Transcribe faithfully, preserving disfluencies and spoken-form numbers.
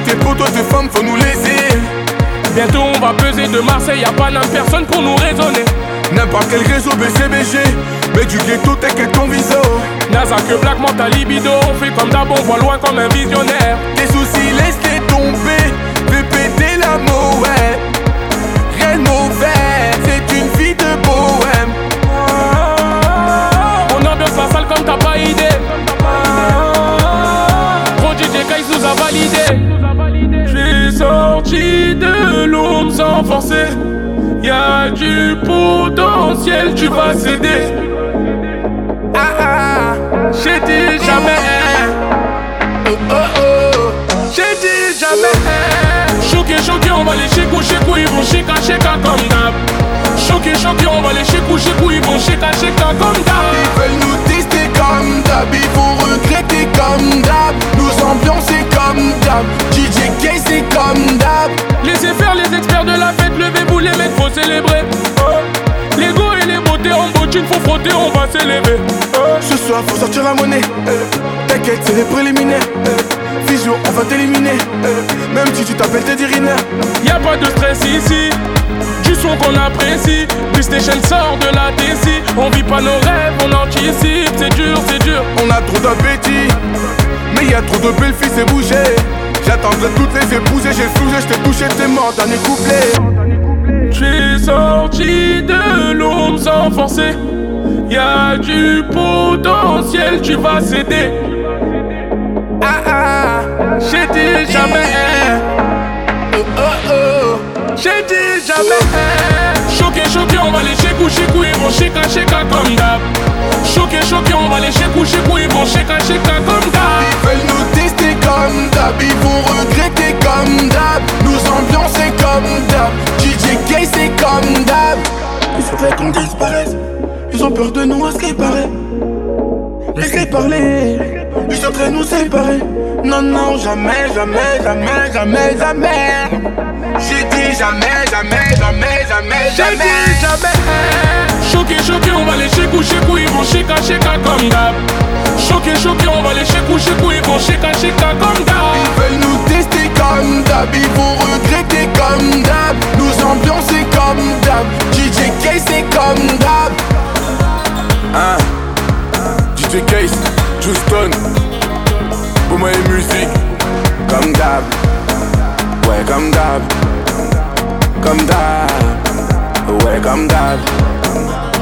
tes potos, tes femmes, faut nous laisser. Bientôt on va peser de Marseille, y'a pas n'importe personne pour nous raisonner. N'importe quel réseau B C B G, mais du ghetto t'inquiète ton viso. Nasa que Black Manta libido, on fait comme d'hab, on voit loin comme un visionnaire. Tes soucis laisse-les tomber, fais péter la ouais. Rien de mauvais, c'est une vie de bohème. On ambiance la salle comme t'as pas idée. Gros D J Kais nous a validé. J'suis sorti de l'ombre sans forcer. Y'a du potentiel, tu vas céder. Ah ah, J'ai dit jamais. oh oh oh. J'ai dit jamais. Choqué, choqué, on va les chécou, chécou, ils vont chéka, chéka comme d'hab. Choqué, choqué, on va les chécou, chécou, ils vont chéka, chéka comme d'hab. Ils veulent nous tester comme d'hab, ils vont regretter comme d'hab. Nous ambiancer comme d'hab, D J K c'est comme d'hab. Laissez faire les experts de la fête, levez-vous les mecs, faut célébrer. Oh. Les go et les beautés en bottine, faut frotter, on va s'élever. Oh. Ce soir faut sortir la monnaie, euh, t'inquiète c'est les préliminaires. euh, Physio on va t'éliminer, euh, même si tu t'appelles Teddy Riner. Y'a pas de stress ici, du son qu'on apprécie. PlayStation sort de la D C, on vit pas nos rêves, on anticipe. C'est dur, c'est dur. On a trop d'appétit, mais y a trop de belles filles, c'est bougé. J'attendrai toutes les épouser, j'ai flougé, j't'ai touché, t'es mort, dernier couplet. J'suis sorti de l'ombre sans forcer. Y'a du potentiel, tu vas céder. Ah ah, J'ai dit jamais. oh oh oh. J'ai dit jamais. Choqué, choqué, on va les chécou, chécou, ils vont chéka, chéka comme d'hab. Choqué, choqué, on va les chécou, chécou, ils vont chéka, chéka comme d'hab. Ils veulent nous tester comme d'hab, ils vont regretter comme d'hab. Nous ambiancer comme d'hab, D J K c'est comme d'hab. Ils voudraient qu'on disparaisse, ils ont peur de nous à ce qu'il paraît. Laissez parler, ils souhaiteraient nous séparer. Non, non, jamais, jamais, jamais, jamais, jamais. J'ai dit jamais, jamais, jamais, jamais, J'ai jamais. dit jamais. Choqué, choqué, on va les chécou, chécou, ils vont chéka, chéka comme d'hab. Choqué, choqué, on va les chécou, chécou, ils vont chéka, chéka comme d'hab. Ils veulent nous tester comme d'hab, ils vont regretter comme d'hab. Nous ambiancer comme d'hab, D J K c'est comme d'hab. Hein, D J Case, Houston, pour moi et musique, comme d'hab. Ouais, comme d'hab, comme d'hab, ouais, comme d'hab.